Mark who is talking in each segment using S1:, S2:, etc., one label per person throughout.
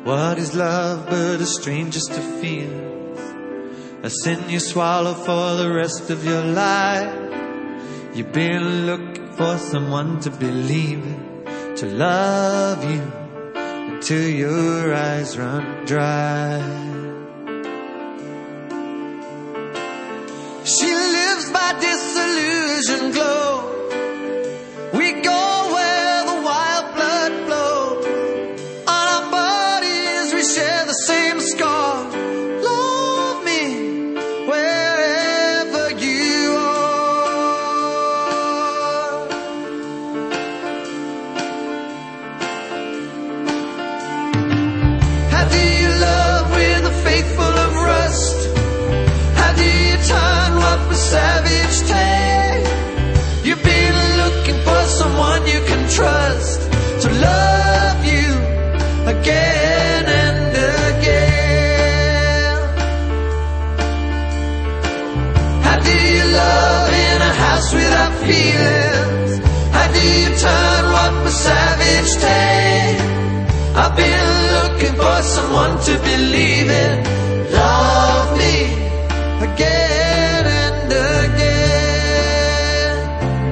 S1: What is love but a stranger's to feel? A sin you swallow for the rest of your life. You've been looking for someone to believe in, to love you until your eyes run dry. She lives by disillusion glow. We go where the wild blood flows. On our bodies we share the same scar. Love me wherever you are. How do you love with a faith full of rust? How do you turn what was savage take? You've been looking for someone you can trust to love you again and again. How do you love in a house without feelings? How do you turn what was savage take? I've been looking for someone to believe in. Love me again and again.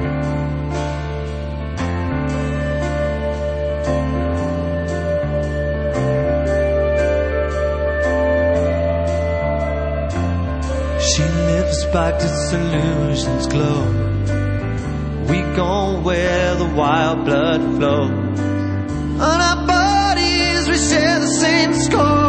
S1: She lives by disillusion's glow. We go where the wild blood flows. On our bodies we share the same score.